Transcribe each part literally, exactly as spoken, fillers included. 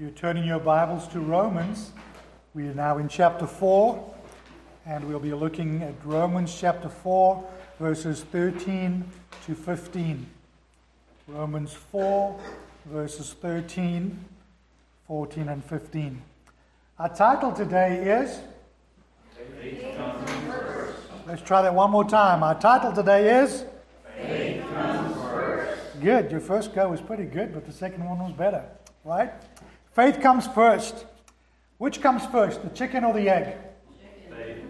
You're turning your Bibles to Romans. We are now in chapter four, and we'll be looking at Romans chapter four, verses thirteen to fifteen. Romans four, verses thirteen, fourteen, and fifteen. Our title today is... Faith comes first. Let's try that one more time. Our title today is... Faith comes first. Good. Your first go was pretty good, but the second one was better, right? Faith comes first. Which comes first, the chicken or the egg? Faith.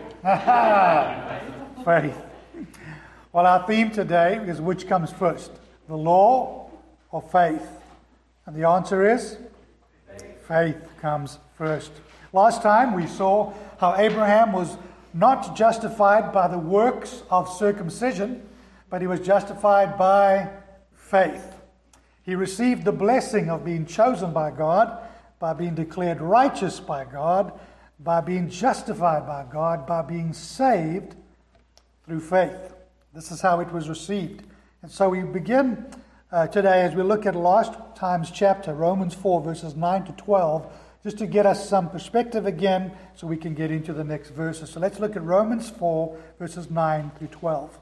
Faith. Well, our theme today is which comes first, the law or faith? And the answer is faith. Faith comes first. Last time we saw how Abraham was not justified by the works of circumcision, but he was justified by faith. He received the blessing of being chosen by God, by being declared righteous by God, by being justified by God, by being saved through faith. This is how it was received. And so we begin uh, today as we look at last time's chapter, Romans four, verses nine to twelve, just to get us some perspective again so we can get into the next verses. So let's look at Romans four, verses nine through twelve.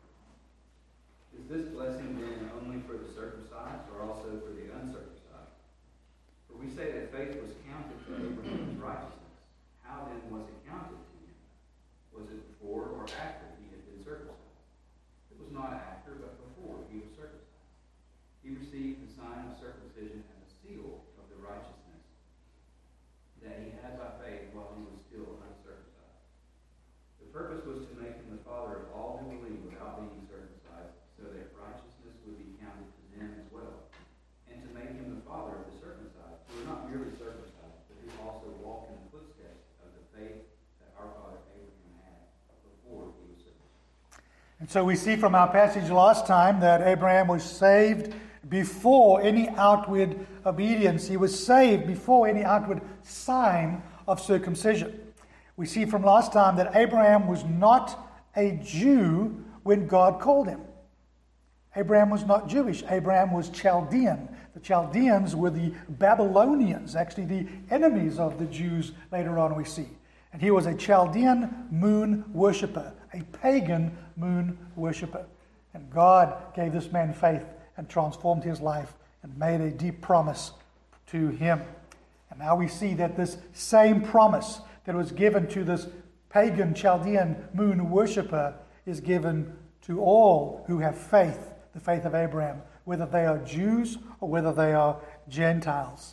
Is this blessing then only for the circumcised or also for the uncircumcised? For we say that faith was counted to Abraham's righteousness. How then was it counted to him? Was it before or after he had been circumcised? It was not after, but before he was circumcised. He received the sign of circumcision as a seal of the righteousness that he had by faith while he was still uncircumcised. The purpose was to make him the father of all who believe without being circumcised, so that righteousness would be counted to them as well, and to make him the father of the circumcised, who are not merely circumcised, but who also walk in the footsteps of the faith that our father Abraham had before he was circumcised. And so we see from our passage last time that Abraham was saved before any outward obedience. He was saved before any outward sign of circumcision. We see from last time that Abraham was not a Jew when God called him. Abraham was not Jewish. Abraham was Chaldean. The Chaldeans were the Babylonians, actually the enemies of the Jews later on we see. And he was a Chaldean moon worshipper, a pagan moon worshipper. And God gave this man faith and transformed his life and made a deep promise to him. And now we see that this same promise that was given to this pagan Chaldean moon worshipper is given to all who have faith, the faith of Abraham, whether they are Jews or whether they are Gentiles.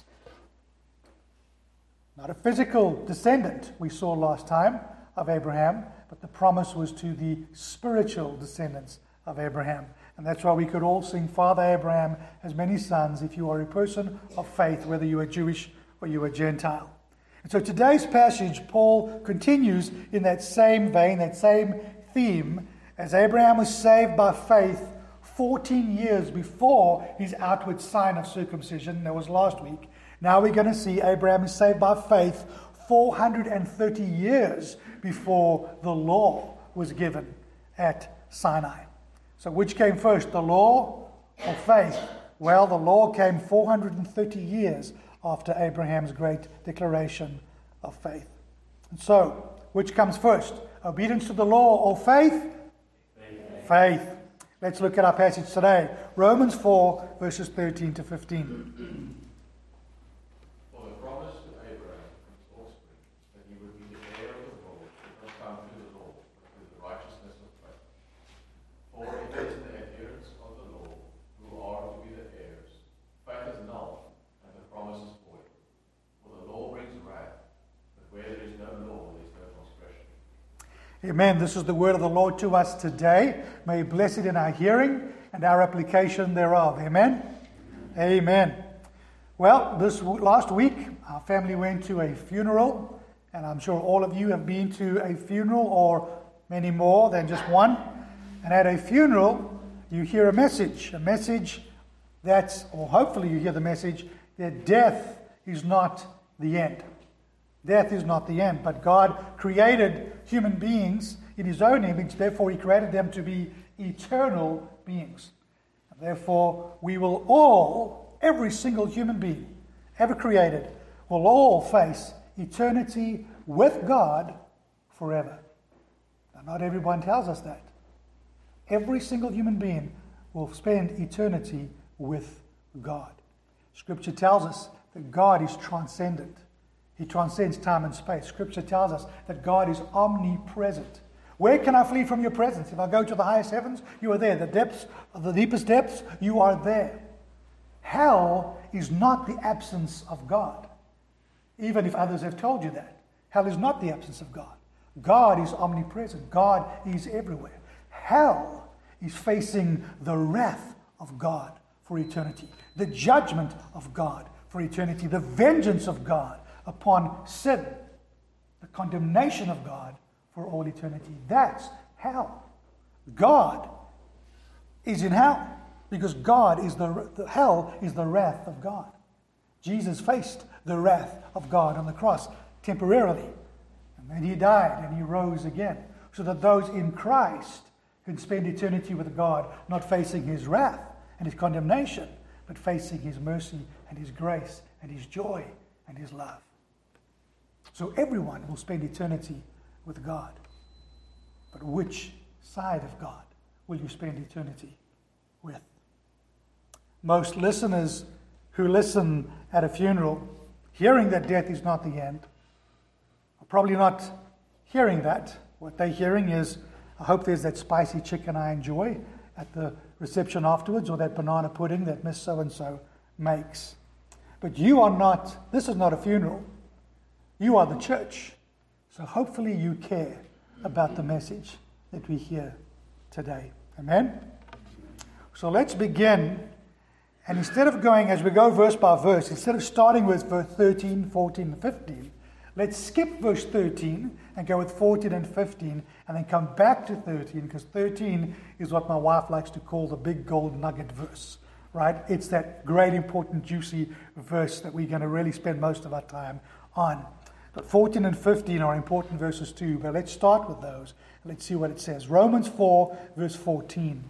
Not a physical descendant, we saw last time, of Abraham, but the promise was to the spiritual descendants of Abraham. And that's why we could all sing, Father Abraham has many sons, if you are a person of faith, whether you are Jewish or you are Gentile. And so today's passage, Paul continues in that same vein, that same theme, as Abraham was saved by faith fourteen years before his outward sign of circumcision. That was last week. Now we're going to see Abraham is saved by faith four hundred thirty years before the law was given at Sinai. So which came first, the law or faith? Well, the law came four hundred thirty years after Abraham's great declaration of faith. And so, which comes first? Obedience to the law or faith? Faith. Faith. Let's look at our passage today. Romans four, verses thirteen to fifteen. For the promise to Abraham and his offspring that he would be the heir of the world did not come through the law, but through the righteousness of faith. For it is the adherents of the law who are to be the heirs. Faith is null, and the promise is void. For the law brings wrath, but where there is no law, there is no transgression. Amen. This is the word of the Lord to us today. May He bless it in our hearing and our application thereof. Amen. Amen. Well, this w- last week, our family went to a funeral, and I'm sure all of you have been to a funeral or many more than just one. And at a funeral, you hear a message, a message that's, or hopefully you hear the message, that death is not the end. Death is not the end, but God created human beings in His own image, therefore He created them to be eternal beings. And therefore, we will all, every single human being, ever created will all face eternity with God forever. Now, not everyone tells us that. Every single human being will spend eternity with God. Scripture tells us that God is transcendent. He transcends time and space. Scripture tells us that God is omnipresent. Where can I flee from your presence? If I go to the highest heavens, you are there. The depths, the deepest depths, you are there. Hell is not the absence of God, even if others have told you that. Hell is not the absence of God. God is omnipresent. God is everywhere. Hell is facing the wrath of God for eternity, the judgment of God for eternity, the vengeance of God upon sin, the condemnation of God for all eternity. That's hell. God is in hell because God is the, the hell is the wrath of God. Jesus faced the wrath of God on the cross temporarily, and then he died and he rose again, so that those in Christ can spend eternity with God, not facing his wrath and his condemnation, but facing his mercy and his grace and his joy and his love. So everyone will spend eternity with God. But which side of God will you spend eternity with? Most listeners who listen at a funeral, hearing that death is not the end, are probably not hearing that. What they're hearing is, I hope there's that spicy chicken I enjoy at the reception afterwards, or that banana pudding that Miss So-and-so makes. But you are not, this is not a funeral. You are the church. So hopefully you care about the message that we hear today. Amen? So let's begin. And instead of going, as we go verse by verse, instead of starting with verse thirteen, fourteen, and fifteen, let's skip verse thirteen and go with fourteen and fifteen, and then come back to thirteen, because thirteen is what my wife likes to call the big gold nugget verse, right? It's that great, important, juicy verse that we're going to really spend most of our time on. But fourteen and fifteen are important verses too, but let's start with those. Let's see what it says. Romans four, verse fourteen.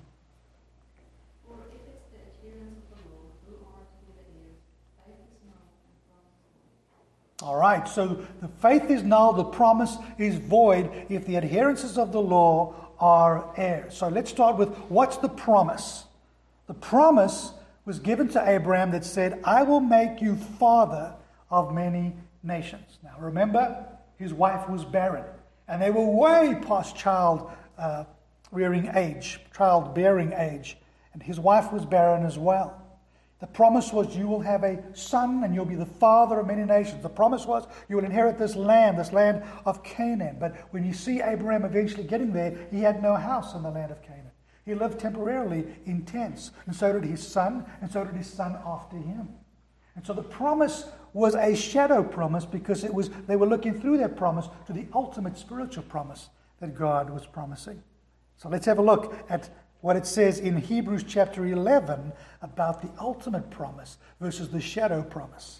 For if it's the adherents of the law who are to be the heirs, faith is null and promise void. All right, so the faith is null, the promise is void if the adherences of the law are heirs. So let's start with, what's the promise? The promise was given to Abraham that said, I will make you father of many nations. Now remember, his wife was barren, and they were way past child uh, rearing age, childbearing age, and his wife was barren as well. The promise was, you will have a son and you'll be the father of many nations. The promise was, you will inherit this land, this land of Canaan. But when you see Abraham eventually getting there, he had no house in the land of Canaan. He lived temporarily in tents, and so did his son, and so did his son after him. And so the promise was a shadow promise, because it was they were looking through that promise to the ultimate spiritual promise that God was promising. So let's have a look at what it says in Hebrews chapter eleven about the ultimate promise versus the shadow promise.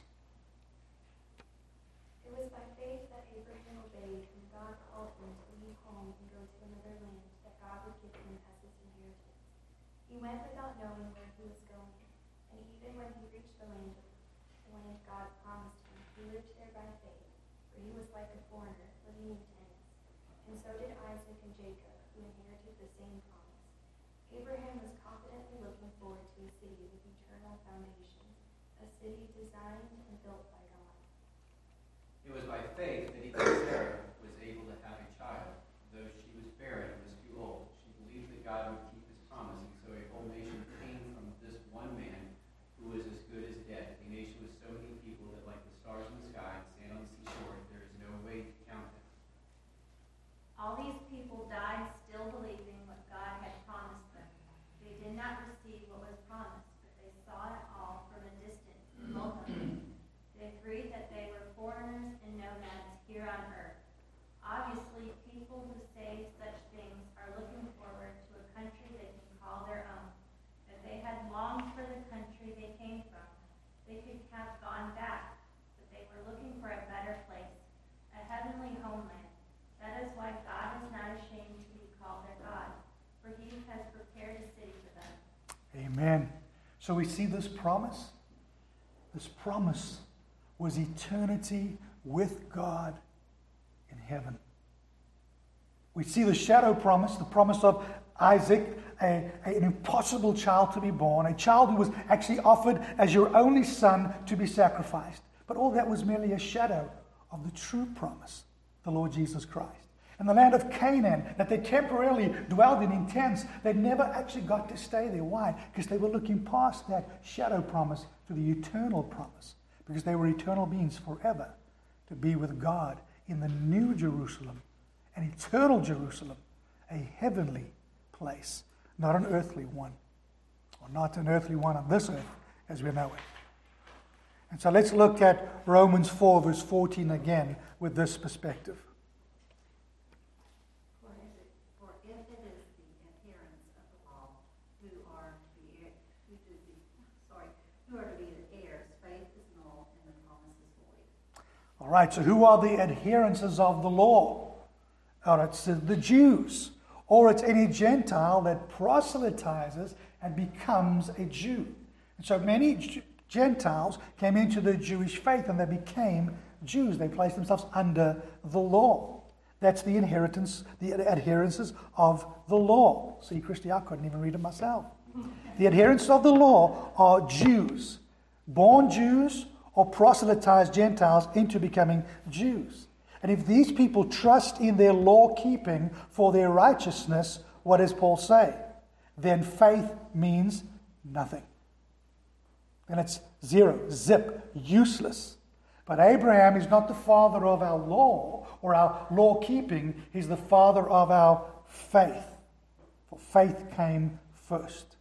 It was by faith that Abraham obeyed when God called him to leave home and go to another land that God would give him as his inheritance. He went without knowing where he was going, and even when he reached the land, the land God promised him, he lived there by faith, for he was like a foreigner living in tents. And so did Isaac and Jacob, who inherited the same promise. Abraham was confidently looking forward to a city with eternal foundations, a city designed and built by God. It was by faith that even Sarah was able to have a child. Though she was barren and was too old, she believed that God would keep his promise, and so a whole nation came from this one man who was as good as dead. A nation with so many people that, like the stars in the sky and sand on the seashore, there is no way to count them. All these people died still believing what God had promised them. They did not receive what was promised, but they saw it all from a distance and welcomed it. They agreed that they were foreigners and nomads here on earth. Obviously, people who say such things are looking forward to a country they can call their own. If they had longed for the country they came from, they could have gone back, but they were looking for a better place, a heavenly homeland. That is why God is not ashamed to be called their God, for he has prepared a city for them. Amen. So we see this promise. This promise was eternity with God in heaven. We see the shadow promise, the promise of Isaac, a, a, an impossible child to be born, a child who was actually offered as your only son to be sacrificed. But all that was merely a shadow of the true promise, the Lord Jesus Christ. And the land of Canaan that they temporarily dwelled in in tents, they never actually got to stay there. Why? Because they were looking past that shadow promise to the eternal promise. Because they were eternal beings forever to be with God in the new Jerusalem, an eternal Jerusalem, a heavenly place, not an earthly one, or not an earthly one on this earth as we know it. And so let's look at Romans four, verse fourteen again with this perspective. For if it, for if it is the adherents of the law who are to be, who to be, sorry, who are to be the heirs, faith is null and the promise is void. All right, so who are the adherents of the law? Or it's the Jews, or it's any Gentile that proselytizes and becomes a Jew. And so many G- Gentiles came into the Jewish faith and they became Jews. They placed themselves under the law. That's the inheritance, the adherences of the law. See, Christy, I couldn't even read it myself. The adherents of the law are Jews, born Jews or proselytized Gentiles into becoming Jews. And if these people trust in their law keeping for their righteousness, what does Paul say? Then faith means nothing. Then it's zero, zip, useless. But Abraham is not the father of our law or our law keeping. He's the father of our faith. For faith came first.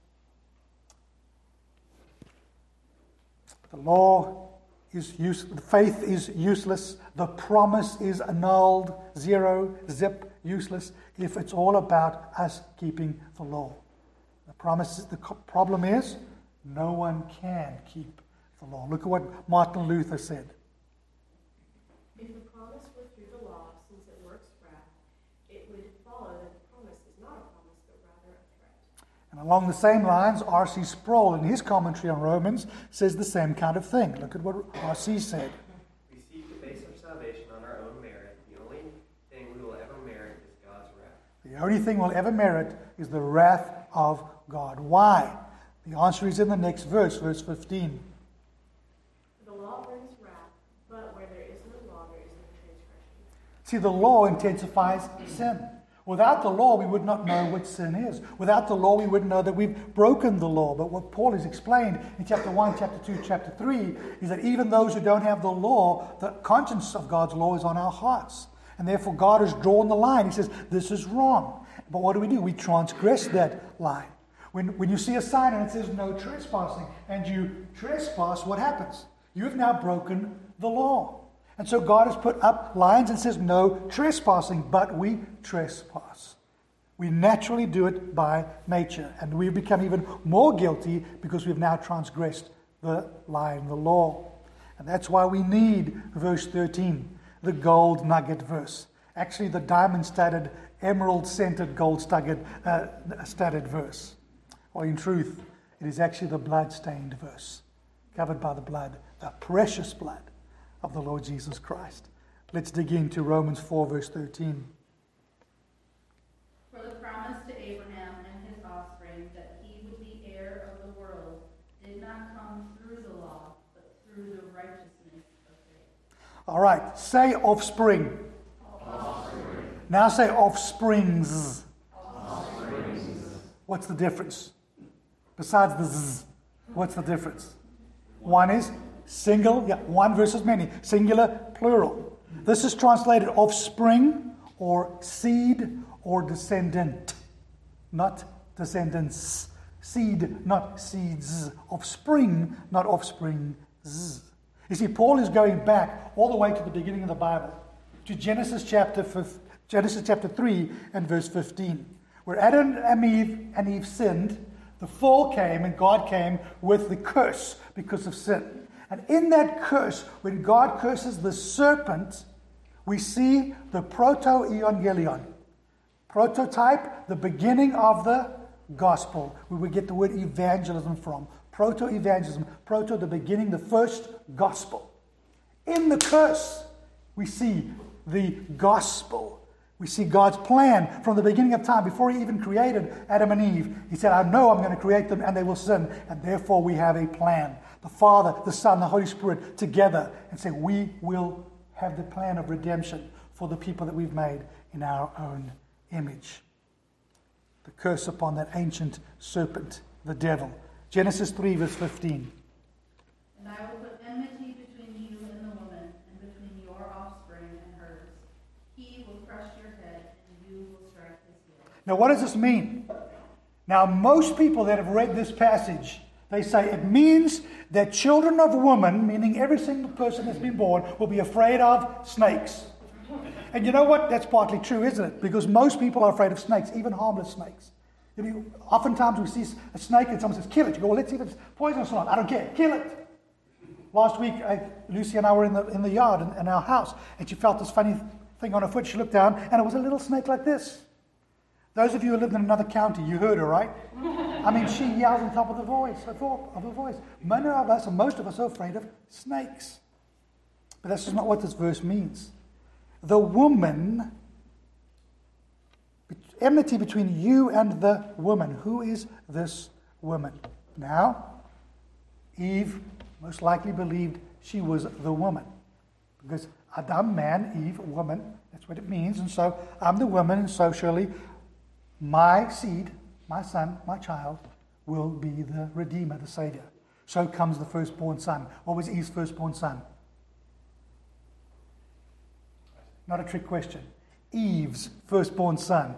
The law is use, faith is useless. The promise is annulled, zero, zip, useless, if it's all about us keeping the law. The promise, the problem is, no one can keep the law. Look at what Martin Luther said. If the promise were through the law, since it works wrath, it would follow that the promise is not a promise, but rather a threat. And along the same lines, R C Sproul, in his commentary on Romans, says the same kind of thing. Look at what R C said. We seek the base of salvation on our own merit. The only thing we will ever merit is God's wrath. The only thing we'll ever merit is the wrath of God. Why? The answer is in the next verse, verse fifteen. The law brings wrath, but where there is no law, there is no transgression. See, the law intensifies sin. Without the law, we would not know what sin is. Without the law, we wouldn't know that we've broken the law. But what Paul has explained in chapter one, chapter two, chapter three, is that even those who don't have the law, the conscience of God's law is on our hearts. And therefore, God has drawn the line. He says, this is wrong. But what do we do? We transgress that line. When, when you see a sign and it says no trespassing, and you trespass, what happens? You've now broken the law. And so God has put up lines and says no trespassing, but we trespass. We naturally do it by nature, and we become even more guilty because we've now transgressed the line, the law. And that's why we need verse thirteen, the gold nugget verse. Actually, the diamond-studded, emerald-scented, gold-studded uh, studded verse. Or in truth, it is actually the blood-stained verse, covered by the blood, the precious blood of the Lord Jesus Christ. Let's dig into Romans four, verse thirteen. For the promise to Abraham and his offspring that he would be heir of the world did not come through the law, but through the righteousness of faith. All right, say offspring. Offspring. Now say offsprings. Offsprings. What's the difference? Besides the z, what's the difference? One is single, yeah, one versus many. Singular, plural. This is translated offspring or seed or descendant, not descendants. Seed, not seeds. Offspring, not offsprings. You see, Paul is going back all the way to the beginning of the Bible, to Genesis chapter fifteen, Genesis chapter three and verse fifteen, where Adam and Eve, and Eve sinned. The fall came, and God came with the curse because of sin. And in that curse, when God curses the serpent, we see the proto-evangelion. Prototype, the beginning of the gospel, where we get the word evangelism from. Proto-evangelism. Proto, the beginning, the first gospel. In the curse, we see the gospel. We see God's plan from the beginning of time. Before he even created Adam and Eve, he said, I know I'm going to create them and they will sin. And therefore we have a plan. The Father, the Son, the Holy Spirit together and say, we will have the plan of redemption for the people that we've made in our own image. The curse upon that ancient serpent, the devil. Genesis three, verse fifteen. And I will put enmity between you and the woman, and between your offspring and hers. He will crush your head, and you will strike his heel. Now, what does this mean? Now, most people that have read this passage, they say it means that children of woman, meaning every single person that's been born, will be afraid of snakes. And you know what? That's partly true, isn't it? Because most people are afraid of snakes, even harmless snakes. You know, oftentimes we see a snake and someone says, kill it. You go, well, let's see if it's poisonous or not. I don't care. Kill it. Last week, I, Lucy and I were in the in the yard in, in our house, and she felt this funny thing on her foot. She looked down, and it was a little snake like this. Those of you who lived in another county, you heard her, right? I mean, she yells on top of the voice, of her voice. Many of us, and most of us, are afraid of snakes. But that's just not what this verse means. The woman, enmity between you and the woman. Who is this woman? Now, Eve most likely believed she was the woman. Because Adam, man, Eve, woman, that's what it means. And so I'm the woman, and so surely my seed, my son, my child, will be the Redeemer, the Savior. So comes the firstborn son. What was Eve's firstborn son? Not a trick question. Eve's firstborn son.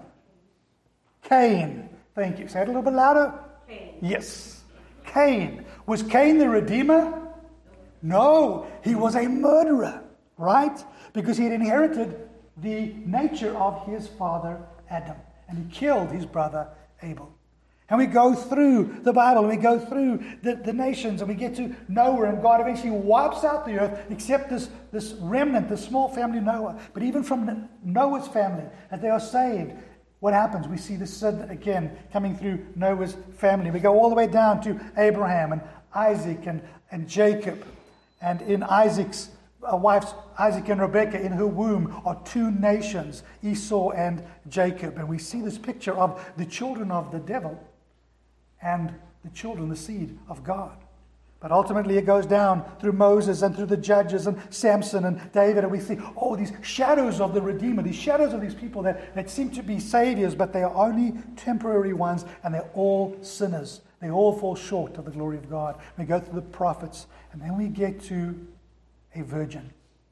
Cain. Thank you. Say it a little bit louder. Cain. Yes. Cain. Was Cain the Redeemer? No. He was a murderer, right? Because he had inherited the nature of his father Adam. And he killed his brother Abel. And we go through the Bible, and we go through the, the nations, and we get to Noah, and God eventually wipes out the earth, except this, this remnant, this small family Noah. But even from Noah's family, as they are saved, what happens? We see the sin again coming through Noah's family. We go all the way down to Abraham and Isaac and, and Jacob. And in Isaac's uh, wife's, Isaac and Rebekah, in her womb are two nations, Esau and Jacob. And we see this picture of the children of the devil and the children, the seed of God. But ultimately it goes down through Moses and through the judges and Samson and David, and we see, oh, these shadows of the Redeemer, these shadows of these people that, that seem to be saviors, but they are only temporary ones, and they're all sinners. They all fall short of the glory of God. We go through the prophets, and then we get to a virgin,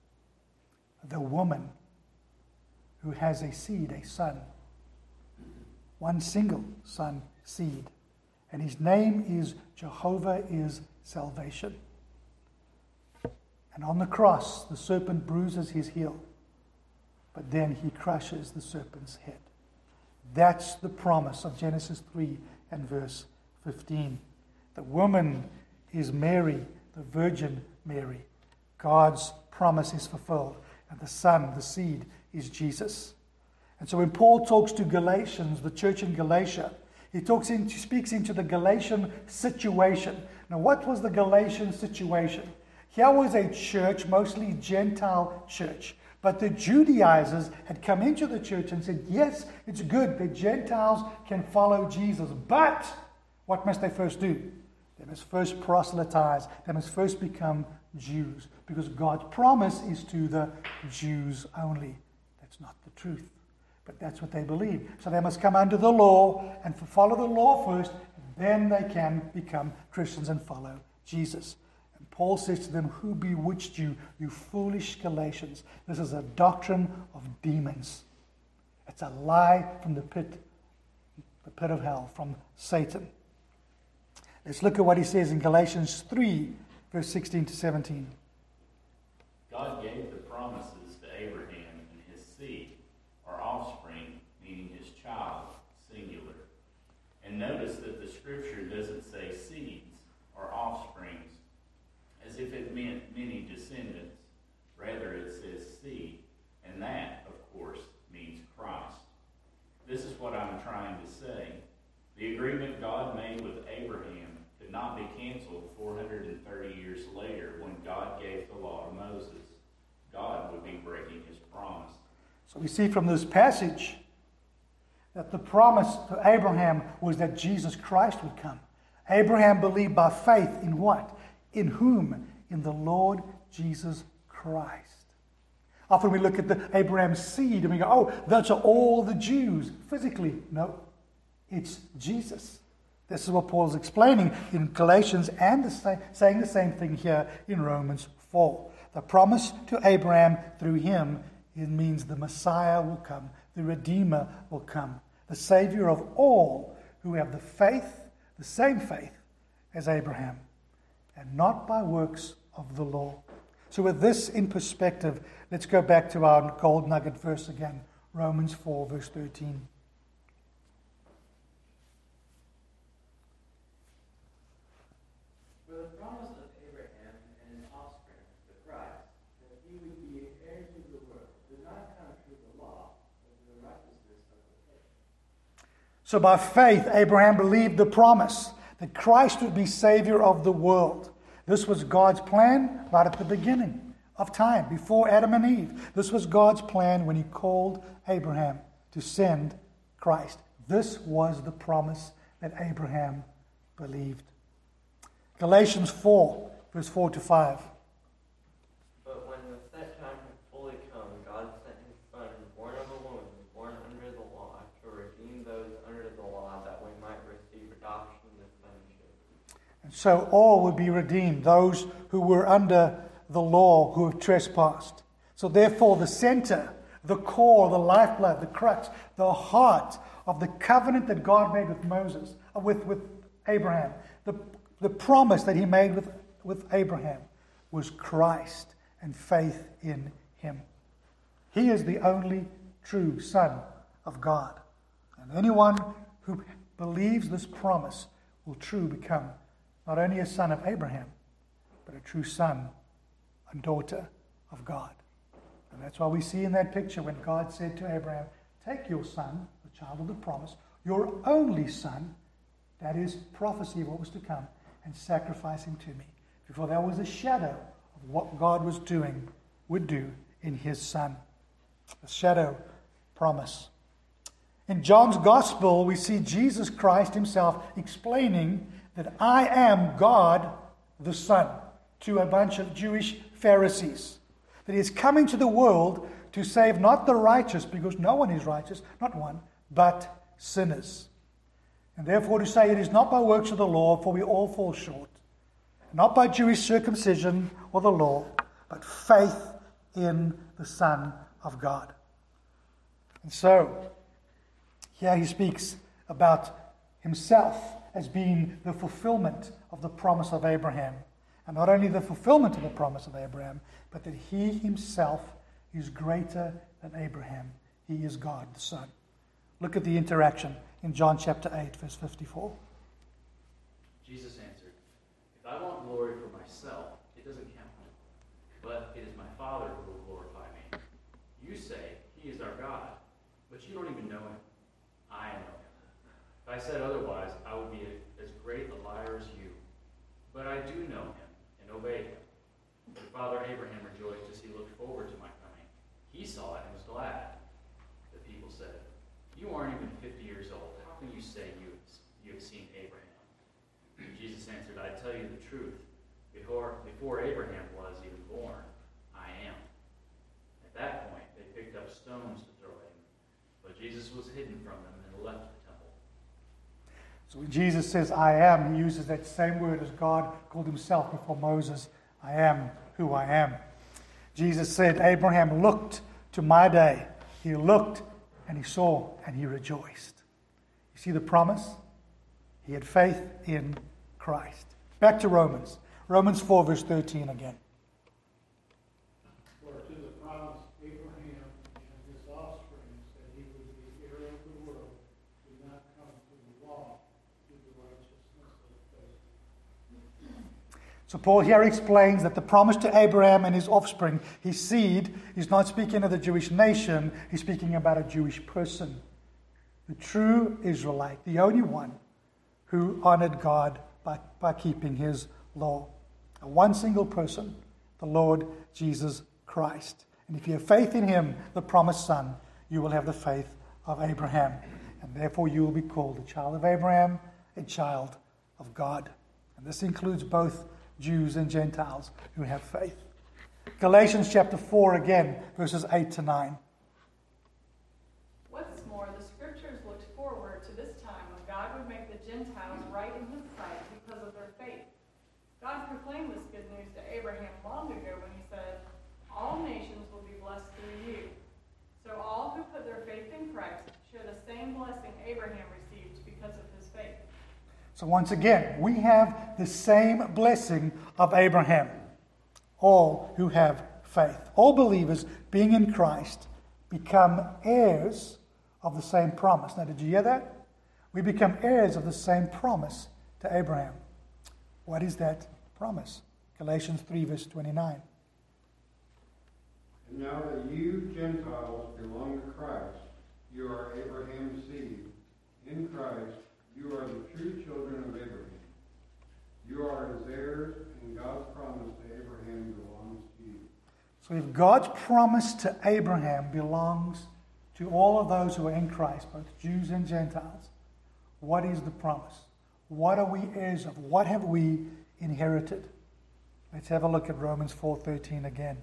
the woman who has a seed, a son, one single son seed. And his name is Jehovah is salvation. And on the cross, the serpent bruises his heel, but then he crushes the serpent's head. That's the promise of Genesis three and verse fifteen. The woman is Mary, the Virgin Mary. God's promise is fulfilled, and the son, the seed, is Jesus. And so when Paul talks to Galatians, the church in Galatia, he talks into, speaks into the Galatian situation. Now, what was the Galatian situation? Here was a church, mostly Gentile church. But the Judaizers had come into the church and said, yes, it's good that Gentiles can follow Jesus. But what must they first do? They must first proselytize. They must first become Jews. Because God's promise is to the Jews only. That's not the truth. But that's what they believe. So they must come under the law and follow the law first. Then they can become Christians and follow Jesus. And Paul says to them, who bewitched you, you foolish Galatians? This is a doctrine of demons. It's a lie from the pit, the pit of hell, from Satan. Let's look at what he says in Galatians three, verse sixteen to seventeen. God gave the promises to Abraham and his seed, or offspring, meaning his child, singular. And notice that the scripture doesn't say seeds or offsprings as if it meant many descendants. Rather, it says seed, and that, of course, means Christ. This is what I'm trying to say. The agreement God made with Abraham could not be canceled four hundred thirty years later when God gave the law to Moses. Moses, God would be breaking his promise. So we see from this passage that the promise to Abraham was that Jesus Christ would come. Abraham believed by faith in what? In whom? In the Lord Jesus Christ. Often we look at the Abraham's seed and we go, oh, those are all the Jews. Physically, no. It's Jesus. This is what Paul's explaining in Galatians and the same, saying the same thing here in Romans four. The promise to Abraham through him, it means the Messiah will come, the Redeemer will come, the Savior of all who have the faith, the same faith as Abraham, and not by works of the law. So with this in perspective, let's go back to our gold nugget verse again, Romans four, verse thirteen. For the promise of Abraham and his offspring, the Christ, that he would be heirs of the world, did not come through the law, but through the righteousness of the faith. So by faith, Abraham believed the promise that Christ would be Savior of the world. This was God's plan right at the beginning of time, before Adam and Eve. This was God's plan when he called Abraham to send Christ. This was the promise that Abraham believed. Galatians four, verse four to five. But when the set time had fully come, God sent his Son, born of a woman, born under the law, to redeem those under the law, that we might receive adoption to sonship. And so all would be redeemed, those who were under the law, who have trespassed. So therefore the center, the core, the lifeblood, the crux, the heart of the covenant that God made with Moses, uh, with, with Abraham, the, the promise that he made with, with Abraham was Christ and faith in him. He is the only true Son of God. And anyone who believes this promise will truly become not only a son of Abraham, but a true son and daughter of God. And that's why we see in that picture when God said to Abraham, take your son, the child of the promise, your only son, that is prophecy of what was to come, and sacrifice him to me. Before that was a shadow of what God was doing, would do in his son. A shadow promise. In John's Gospel, we see Jesus Christ himself explaining that I am God the Son to a bunch of Jewish Pharisees. That he is coming to the world to save not the righteous, because no one is righteous, not one, but sinners. And therefore to say it is not by works of the law, for we all fall short. Not by Jewish circumcision or the law, but faith in the Son of God. And so, here he speaks about himself as being the fulfillment of the promise of Abraham. And not only the fulfillment of the promise of Abraham, but that he himself is greater than Abraham. He is God, the Son. Look at the interaction in John chapter eight, verse fifty-four. Jesus answered, if I want glory for myself, it doesn't count. But it is my Father who will glorify me. You say, he is our God, but you don't even know him. I know him. If I said otherwise, I would be as great a liar as you. But I do know him and obey him. Your father Abraham rejoiced as he looked forward to my coming. He saw it and was glad. The people said, you aren't even fifty years old. How can you say you, you have seen Abraham? Jesus answered, I tell you the truth. Before, before Abraham was even born, I am. At that point, they picked up stones to throw at him. But Jesus was hidden from them and left the temple. So when Jesus says, I am, he uses that same word as God called himself before Moses. I am who I am. Jesus said, Abraham looked to my day. He looked and he saw and he rejoiced. You see the promise? He had faith in Christ. Back to Romans. Romans four, verse thirteen again. For to the promise Abraham and his offspring that he would be heir of the world did not come through the law, through the righteousness of faith. So Paul here explains that the promise to Abraham and his offspring, his seed, is not speaking of the Jewish nation, he's speaking about a Jewish person. The true Israelite, the only one who honored God by, by keeping his law. A one single person, the Lord Jesus Christ. And if you have faith in him, the promised son, you will have the faith of Abraham. And therefore you will be called a child of Abraham, a child of God. And this includes both Jews and Gentiles who have faith. Galatians chapter four again, verses eight to nine. What's more, the scriptures looked forward to this time when God would make the Gentiles right in his sight because of their faith. God proclaimed this good news to Abraham long ago when he said, "All nations will be blessed through you." So all who put their faith in Christ share the same blessing Abraham received because of his faith. So once again, we have the same blessing of Abraham. All who have faith, all believers being in Christ, become heirs of the same promise. Now, did you hear that? We become heirs of the same promise to Abraham. What is that promise? Galatians three, verse twenty-nine. And now that you Gentiles belong to Christ, you are Abraham's seed. In Christ, you are the true children of Abraham. You are his heirs, and God's promise to Abraham belongs to you. So if God's promise to Abraham belongs to all of those who are in Christ, both Jews and Gentiles, what is the promise? What are we heirs of? What have we inherited? Let's have a look at Romans four thirteen again.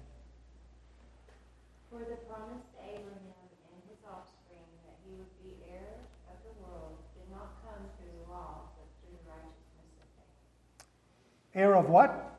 For the promise to Abraham and his offspring that he would be heir of the world did not come through the law, but through the righteousness of faith. Heir of what?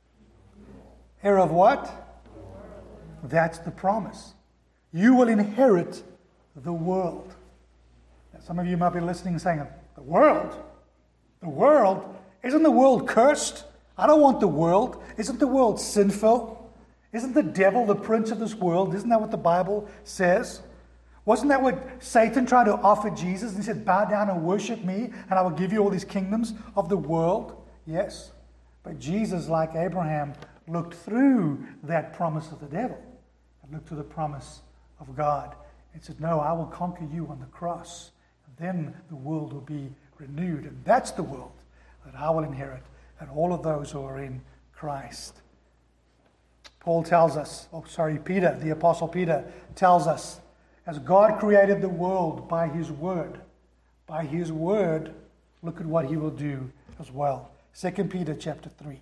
Heir of what? That's the promise. You will inherit the world. Now, some of you might be listening and saying, the world? The world? Isn't the world cursed? I don't want the world. Isn't the world sinful? Isn't the devil the prince of this world? Isn't that what the Bible says? Wasn't that what Satan tried to offer Jesus? And he said, bow down and worship me, and I will give you all these kingdoms of the world. Yes. But Jesus, like Abraham, looked through that promise of the devil and looked to the promise of God and said, no, I will conquer you on the cross. And then the world will be renewed. And that's the world that I will inherit, and all of those who are in Christ. Paul tells us, oh sorry, Peter, the Apostle Peter tells us, as God created the world by his word, by his word, look at what he will do as well. Second Peter chapter three.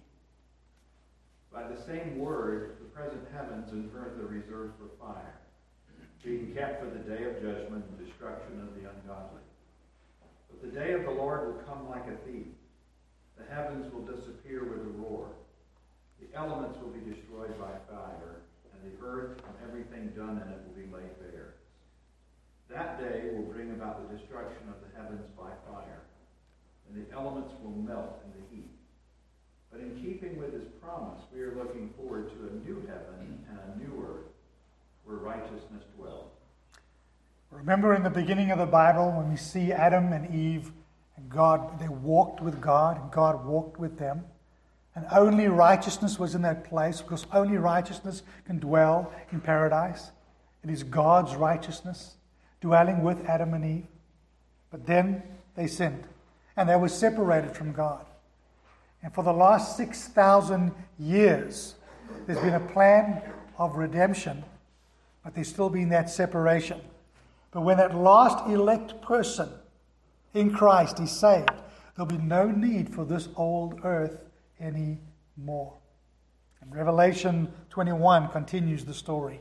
By the same word, the present heavens and earth are reserved for fire, being kept for the day of judgment and destruction of the ungodly. But the day of the Lord will come like a thief. The heavens will disappear with a roar. The elements will be destroyed by fire, and the earth and everything done in it will be laid bare. That day will bring about the destruction of the heavens by fire, and the elements will melt in the heat. But in keeping with his promise, we are looking forward to a new heaven and a new earth where righteousness dwells. Remember in the beginning of the Bible when we see Adam and Eve and God, they walked with God and God walked with them. And only righteousness was in that place because only righteousness can dwell in paradise. It is God's righteousness dwelling with Adam and Eve. But then they sinned and they were separated from God. And for the last six thousand years, there's been a plan of redemption, but there's still been that separation. But when that last elect person in Christ is saved, there'll be no need for this old earth anymore. And Revelation twenty-one continues the story.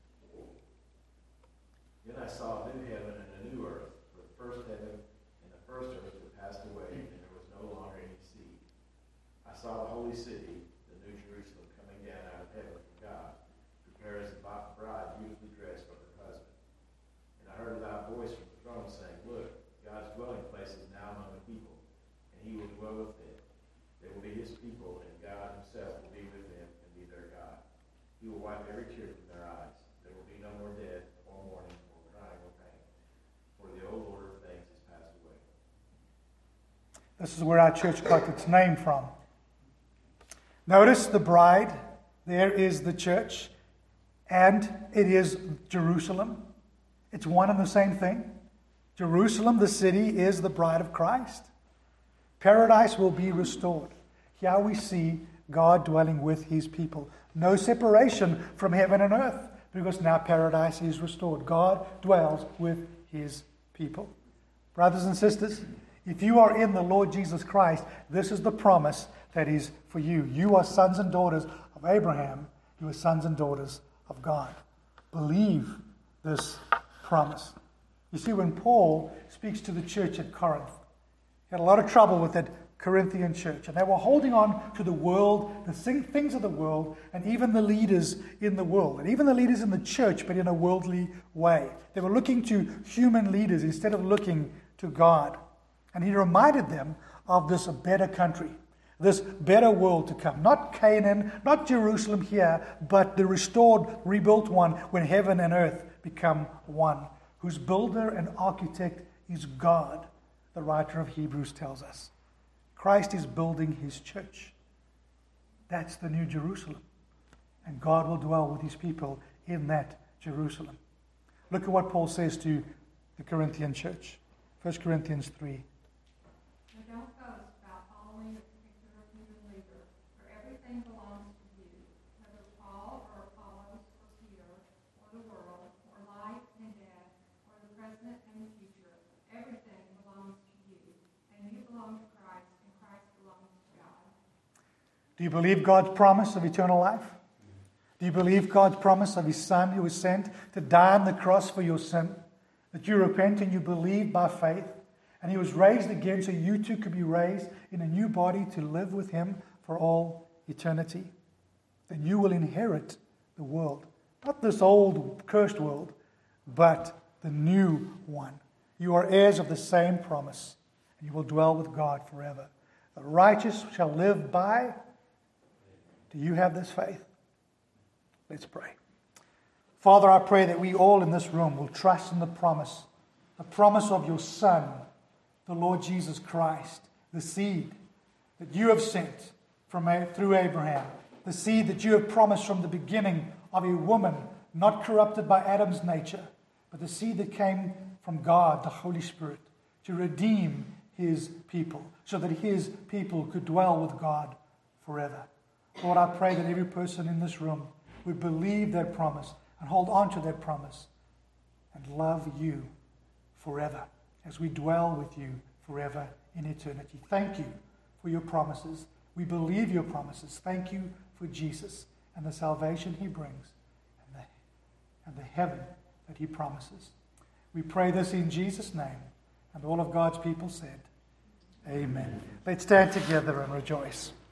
Then I saw a new heaven and a new earth, for the first heaven and the first earth had passed away, and there was no longer any sea. I saw the holy city, the new Jerusalem, coming down out of heaven from God, prepared as a bride beautifully dressed for her husband. And I heard a loud voice from the throne saying, look, God's dwelling place is now among the people, and he will dwell with them. They will be his people, and God himself will be with them and be their God. He will wipe every tear from their eyes. There will be no more death, or mourning, or crying, or pain, for the old order of things has passed away. This is where our church got its name from. Notice the bride, there is the church, and it is Jerusalem. It's one and the same thing. Jerusalem, the city, is the bride of Christ. Paradise will be restored. Here we see God dwelling with his people. No separation from heaven and earth, because now paradise is restored. God dwells with his people. Brothers and sisters, if you are in the Lord Jesus Christ, this is the promise that is for you. You are sons and daughters of Abraham. You are sons and daughters of God. Believe this promise. You see, when Paul speaks to the church at Corinth, he had a lot of trouble with that Corinthian church, and they were holding on to the world, the things of the world, and even the leaders in the world, and even the leaders in the church, but in a worldly way. They were looking to human leaders instead of looking to God. And he reminded them of this better country, this better world to come. Not Canaan, not Jerusalem here, but the restored, rebuilt one when heaven and earth become one, whose builder and architect is God, the writer of Hebrews tells us. Christ is building his church. That's the new Jerusalem. And God will dwell with his people in that Jerusalem. Look at what Paul says to the Corinthian church. First Corinthians three. I don't boast about following a particular human leader, for everything belongs to you, whether Paul or Apollos or Peter or the world or life and death or the present and the future. Everything belongs to you, and you belong to Christ, and Christ belongs to God. Do you believe God's promise of eternal life? Do you believe God's promise of his Son who was sent to die on the cross for your sin? That you repent and you believe by faith, and he was raised again so you too could be raised in a new body to live with him for all eternity. Then you will inherit the world. Not this old cursed world, but the new one. You are heirs of the same promise, and you will dwell with God forever. The righteous shall live by. Do you have this faith? Let's pray. Father, I pray that we all in this room will trust in the promise, the promise of your Son, the Lord Jesus Christ, the seed that you have sent from through Abraham, the seed that you have promised from the beginning of a woman not corrupted by Adam's nature, but the seed that came from God, the Holy Spirit, to redeem his people, so that his people could dwell with God forever. Lord, I pray that every person in this room would believe that promise and hold on to that promise and love you forever as we dwell with you forever in eternity. Thank you for your promises. We believe your promises. Thank you for Jesus and the salvation he brings and the, and the heaven that he promises. We pray this in Jesus' name. And all of God's people said, Amen. Let's stand together and rejoice.